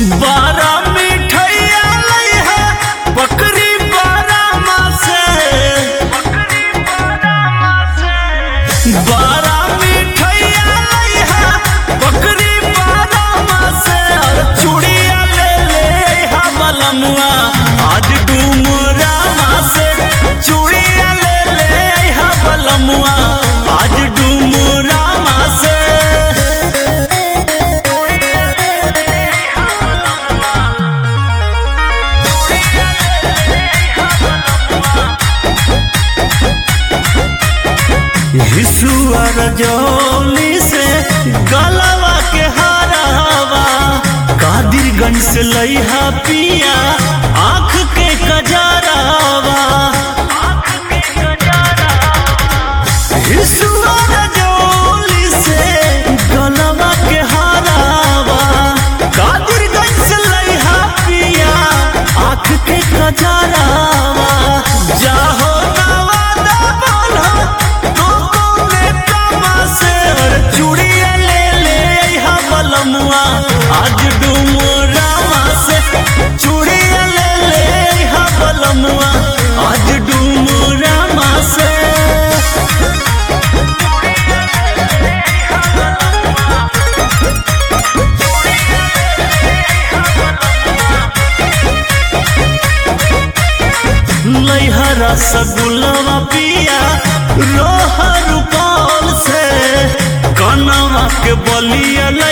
बारा मिठैया लइहा बकरी बारा मासे बारा मिठैया लइहा बकरी बारा मासे और चूड़िया ले हा बलमुआ आज डूमरा मासे चूड़िया ले हा बलमुआ आज डूमरा मासे हिसुअर जोली से गलवा के हारावा कादिरगंज से लइहा पिया आँख के कजरावा हिसुअर जोली से गलवा के हारावा कादिरगंज से लइहा पिया आँख के कजरावा जाहो नवादा बोलो चूड़िया ले हा बलमुआ आज डूमरा मासे चूड़िया ले हा बलमुआ आज डूमरा मासे लइहा रसगुल्ला पिया रोहर पाल से कनवा के बलिया